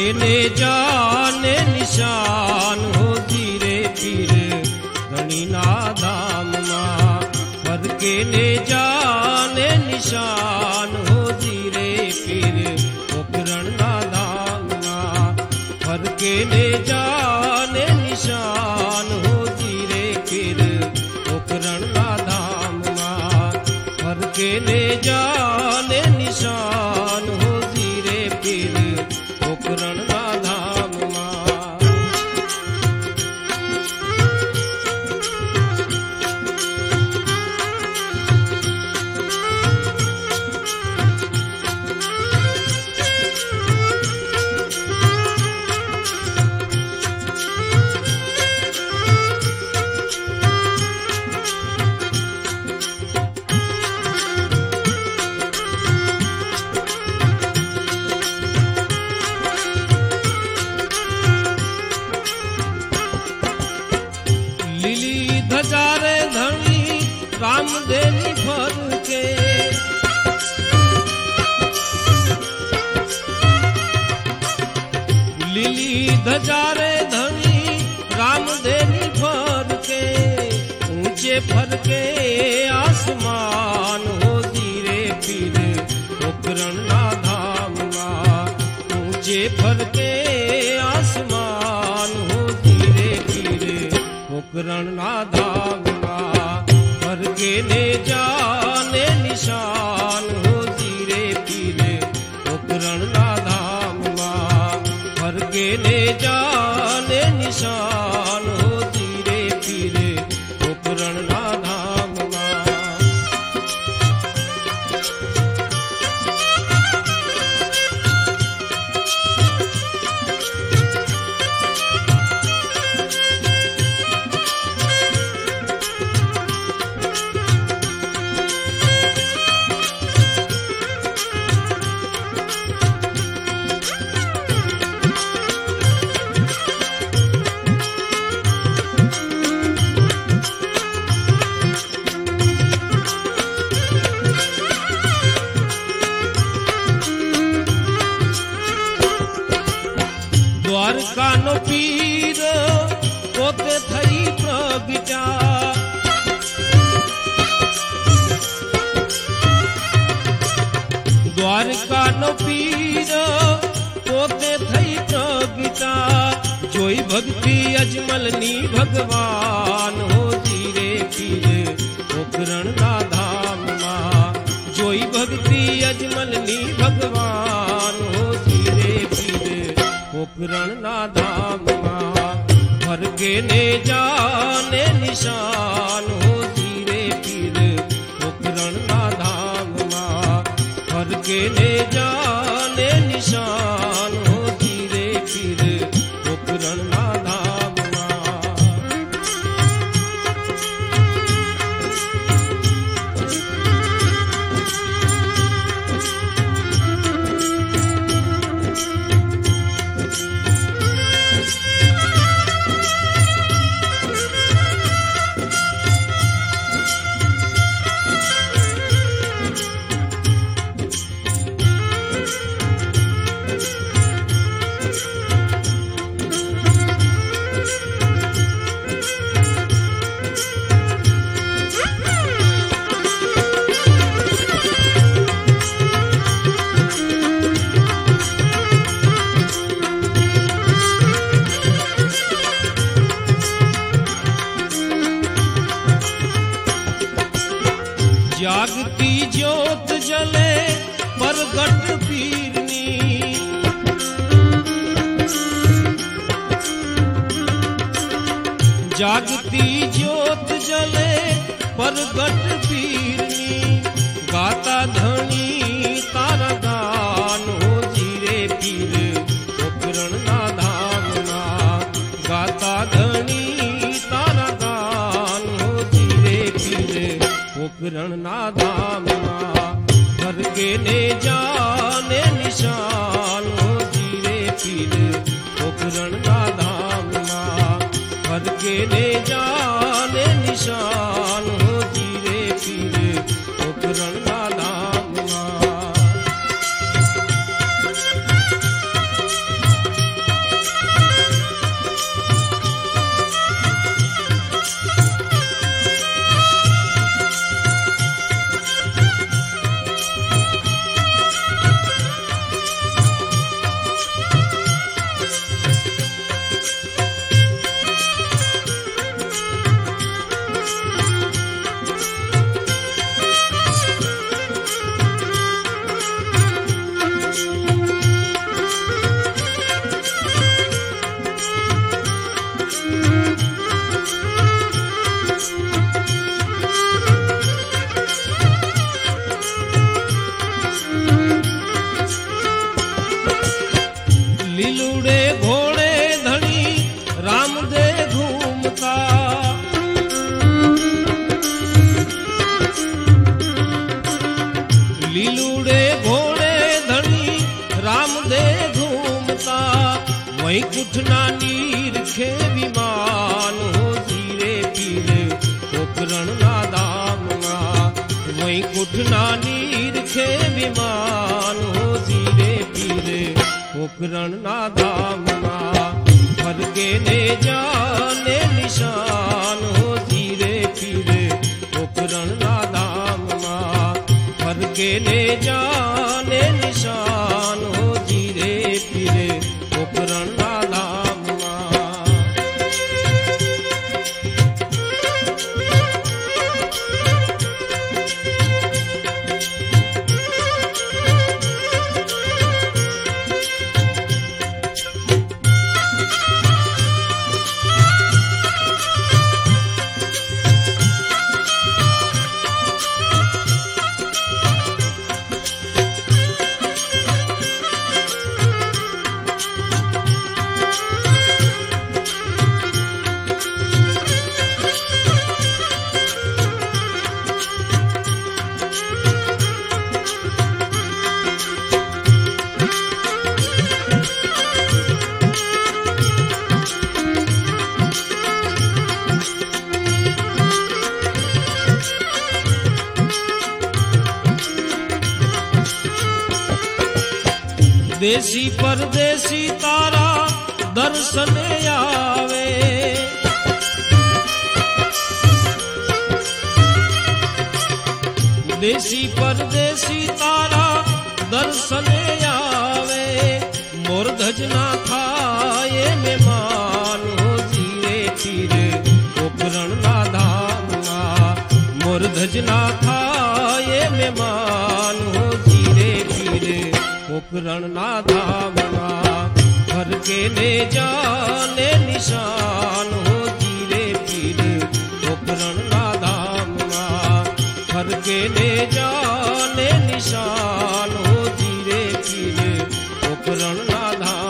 ने जाने निशान हो धीरे पीर धनी ना धाम मां। फर के ने जाने निशान हो धीरे पीर पोखरण ना धाम मां। फर के ने जाने निशान हो धीरे पीर पोखरण ना धाम मां। फर के ने जाने निशान हो धीरे पीर पोखरण ना धाम मां। लिली धजारे धनी राम देनी फर के। लिली धजारे धनी राम देनी फर के। ऊंचे फर के आसमान हो धीरे पीर पोखरण ना धाम मां। ऊंचे फर के आसमान हो धीरे पीर पोखरण ना धाम मां। फर के ने जाने निशान हो धीरे पीर पोखरण ना धाम मां। फर के ने जाने निशान हो धीरे पीर पोखरण ना धाम मां। द्वारका नो पीर पोते थई प्रगटा। द्वारका नो पीर पोते थई प्रगटा। जोई भक्ति अजमलनी भगवान हो धीरे पीर पोखरण ना धाम मां। जोई भक्ति अजमलनी भगवान हो धीरे पीर पोखरण ना धाम मां। फर के ने जाने निशान हो धीरे पीर पोखरण ना धाम मां। फर के ने जाने निशान हो धीरे पीर पोखरण ना धाम मां। जागती ज्योत जले परगट पीरनी। जागती ज्योत जले परगट पीरनी। गाता धनी तारा गान हो धीरे पीर पोखरण ना धाम मां। गाता धनी तारा गान हो धीरे पीर पोखरण ना धाम मां। फर के ने जाने निशान हो धीरे पीर पोखरण ना धाम मां। फर के ने जाने निशान हो धीरे पीर पोखरण ना धाम मां। कुठना नीर खे विमान हो धीरे पीर पोखरण ना दाम वही कुठना नीर खे विमान हो धीरे पीर पोखरण ना दाम फरके ने जाने निशान हो धीरे पीर पोखरण ना दाम फरके ने जाने निशान हो धीरे पीर पोखरण ना दाम देसी परदेसी तारा दर्शन आवे देसी परदेसी तारा दर्शन आवे मोर धजना थाए मेहमान हो धीरे पीरे पोखरण ना धाम मोर धजना थाए मेहमान हो धीरे पीरे पोखरण ना धाम भर के ले जाने निशान हो धीरे पीर पोखरण ना धाम भर के ले जाने निशान हो धीरे पीर पोखरण ना धाम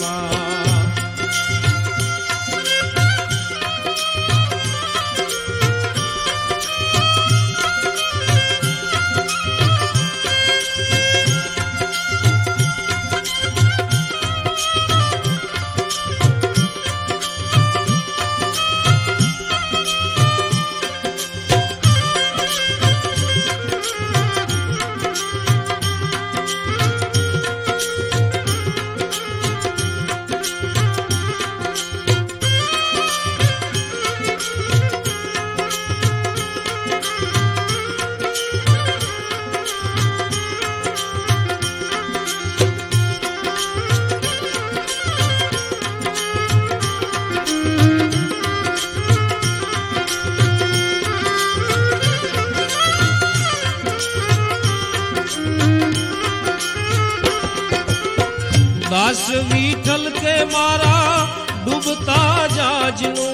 दास विठल के मारा डूबता जाजनू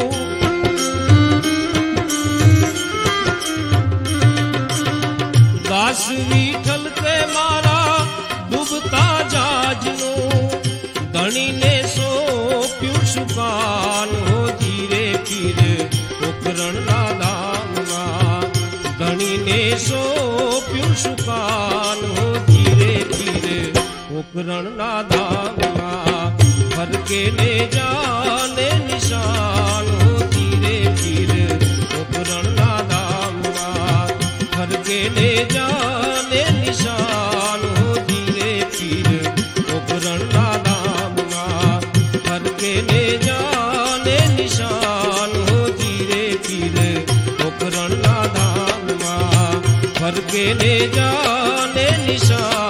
दास विठल के मारा डूबता जाजनू धनी ने सो प्यू सुकान हो धीरे पीर पोखरण ना धाम धनी ने सो प्यू सुकान हो धीरे पीर पोखरण ना धाम भर के ले जाने निशान हो धीरे पीर पोखरण ना धाम भर के ले जाने निशान हो धीरे पीर पोखरण ना धाम भर के ले जाने निशान हो धीरे पीर पोखरण ना धाम भर के ले जाने निशान